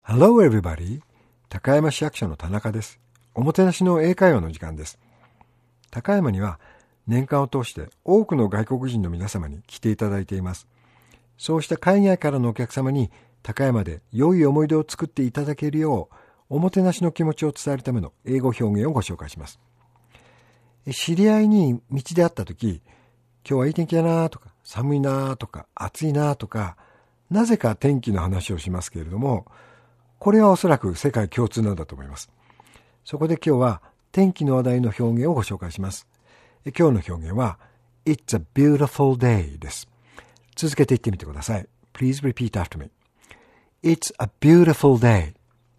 Hello everybody! 高山市役所の田中です。おもてなしの英会話の時間です。高山には年間を通して多くの外国人の皆様に来ていただいています。そうした海外からのお客様に高山で良い思い出を作っていただけるよう、おもてなしの気持ちを伝えるための英語表現をご紹介します。知り合いに道で会ったとき、今日はいい天気だなとか、寒いなとか、暑いなとか、なぜか天気の話をしますけれども、これはおそらく世界共通なんだと思います。そこで今日は天気の話題の表現をご紹介します。今日の表現は It's a beautiful day です。続けて言ってみてください。Please repeat after me. It's a beautiful day.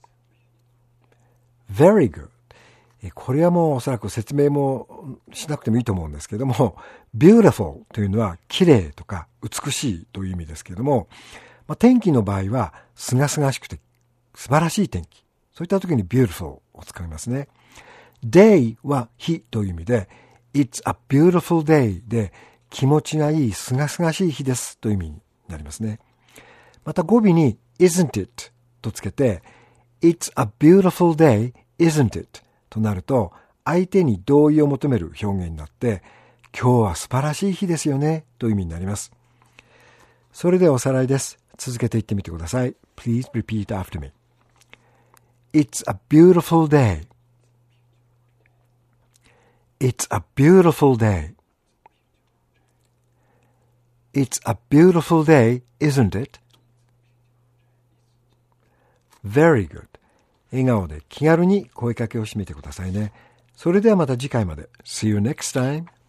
Very good. これはもうおそらく説明もしなくてもいいと思うんですけども、beautiful というのは綺麗とか美しいという意味ですけども、天気の場合は清々しくて素晴らしい天気。そういった時に beautiful を使いますね。day は日という意味で It's a beautiful day で気持ちがいい清々しい日ですという意味になりますね。また語尾に isn't it とつけて It's a beautiful day, isn't it となると相手に同意を求める表現になって今日は素晴らしい日ですよねという意味になります。それではおさらいです。続けて言ってみてください。Please repeat after me. It's a beautiful day. It's a beautiful day. It's a beautiful day, isn't it? Very good. 笑顔で気軽に声かけをしてみてくださいね。それではまた次回まで。See you next time.